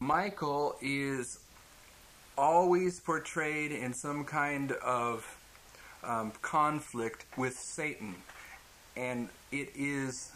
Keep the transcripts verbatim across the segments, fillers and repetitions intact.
Michael is always portrayed in some kind of um, conflict with Satan, and it is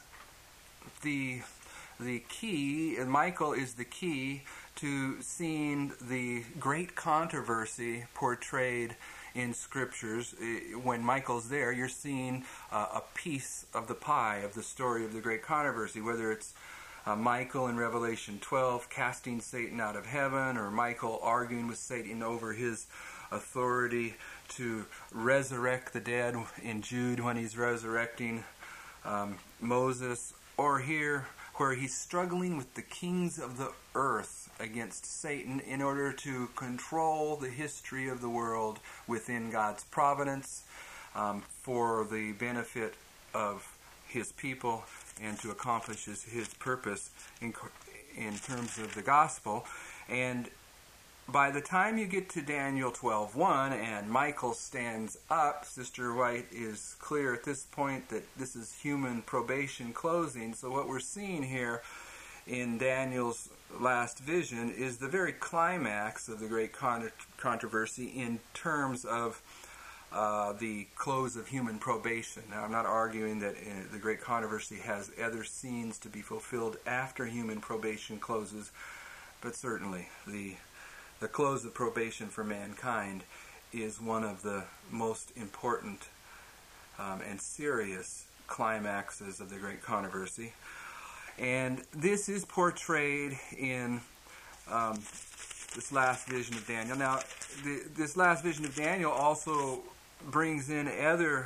the the key, and Michael is the key to seeing the great controversy portrayed in scriptures. When Michael's there, you're seeing uh, a piece of the pie of the story of the great controversy, whether it's uh, Michael in Revelation twelve casting Satan out of heaven, or Michael arguing with Satan over his authority to resurrect the dead in Jude when he's resurrecting um, Moses, or here where he's struggling with the kings of the earth against Satan in order to control the history of the world within God's providence um, for the benefit of his people and to accomplish his, his purpose in, in terms of the gospel. And by the time you get to Daniel twelve one and Michael stands up, Sister White is clear at this point that this is human probation closing. So what we're seeing here in Daniel's last vision is the very climax of the great con- controversy in terms of uh, the close of human probation. Now, I'm not arguing that uh, the great controversy has other scenes to be fulfilled after human probation closes, but certainly the The close of probation for mankind is one of the most important um, and serious climaxes of the great controversy. And this is portrayed in um, this last vision of Daniel. Now, the, this last vision of Daniel also brings in other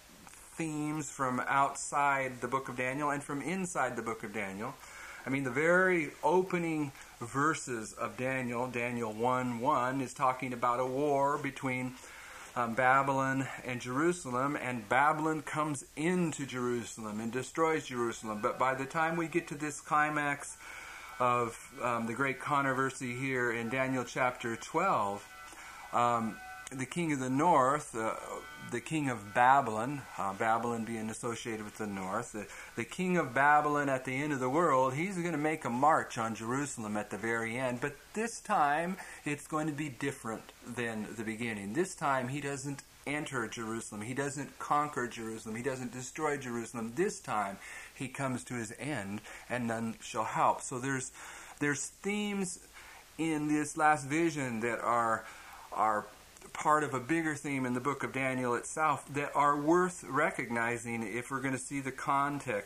themes from outside the book of Daniel and from inside the book of Daniel. I mean, the very opening verses of Daniel, Daniel one one, is talking about a war between um, Babylon and Jerusalem, and Babylon comes into Jerusalem and destroys Jerusalem. But by the time we get to this climax of um, the great controversy here in Daniel chapter twelve, um, the king of the north, uh, the king of Babylon, uh, Babylon being associated with the north, the, the king of Babylon at the end of the world, he's going to make a march on Jerusalem at the very end. But this time, it's going to be different than the beginning. This time, he doesn't enter Jerusalem. He doesn't conquer Jerusalem. He doesn't destroy Jerusalem. This time, he comes to his end, and none shall help. So there's there's themes in this last vision that are are part of a bigger theme in the book of Daniel itself that are worth recognizing if we're going to see the context